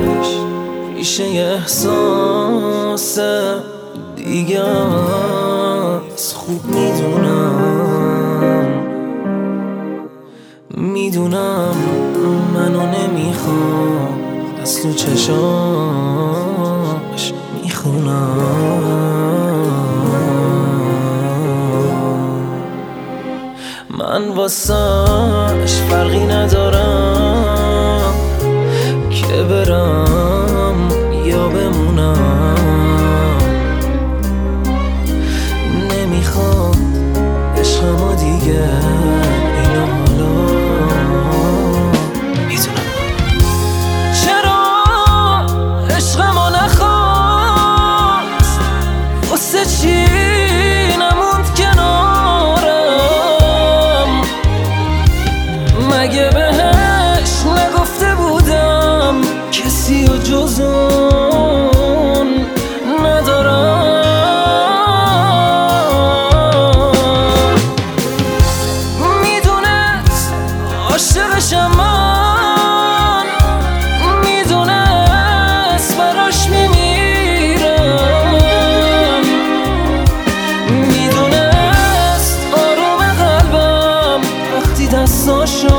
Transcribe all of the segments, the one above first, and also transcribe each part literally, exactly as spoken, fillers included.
پیشه احساس دیگه است. خوب میدونم میدونم منو نمیخوام، از تو چشاش میخونم. من واسش فرقی ندارم که برم یا بمونم. نمیخوام عشقمو دیگه اینو حالا میتونم. چرا عشقمو نخواست؟ واسه چی نموند کنارم؟ مگه بهش نگفته بودم کسی و جز اون ندارم؟ میدونست عاشقشم من، میدونست براش میمیرم، میدونست آروم قلبم وقتی دستاشو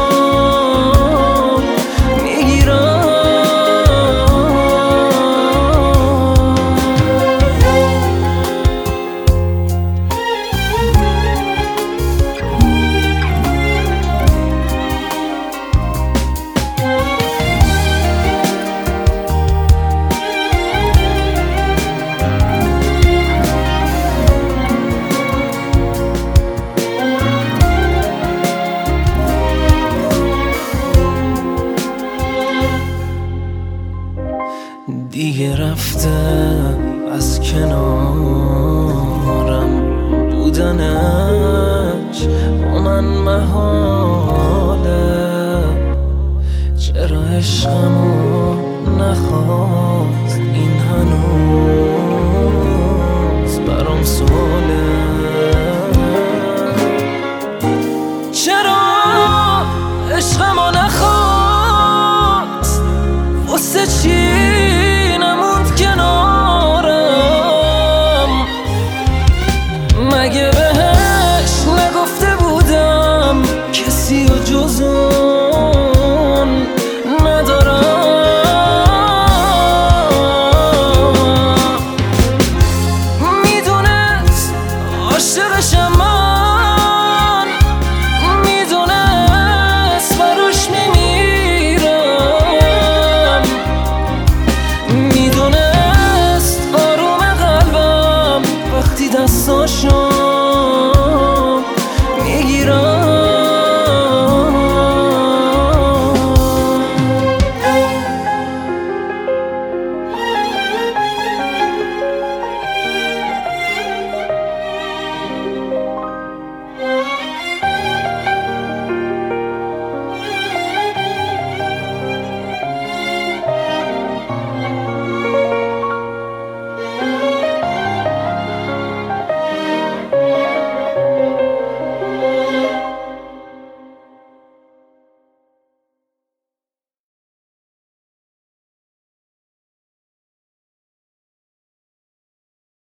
دیگه رفته از کنارم، بودنش با من محاله. چرا عشقمو نخواد؟